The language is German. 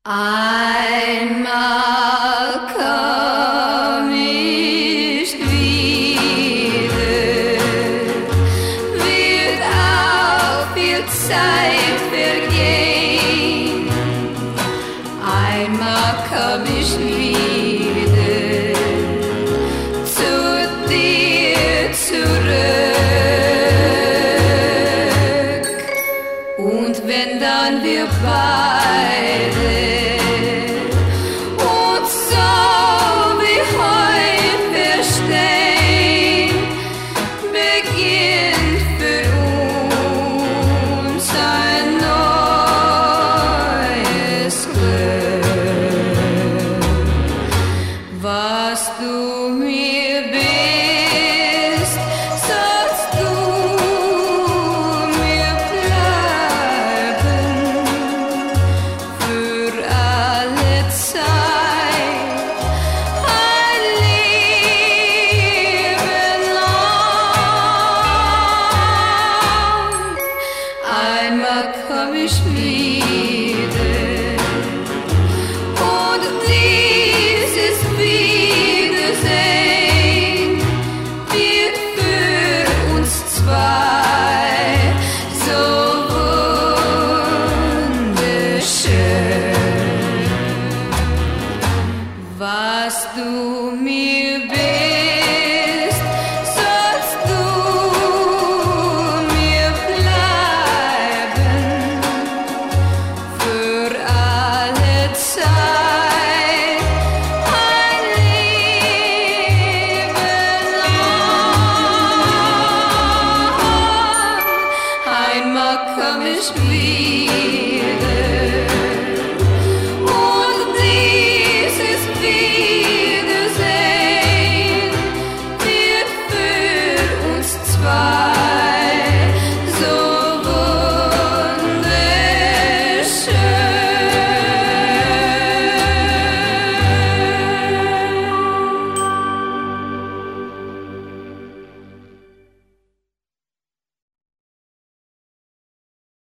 Einmal komm ich wieder, wird auch viel Zeit vergehen. Einmal komm ich wieder zu dir zurück. Und wenn dann wir beide was du mir bist, sollst du mir bleiben für alle Zeit, ein Leben lang. Einmal komm ich wieder. Was du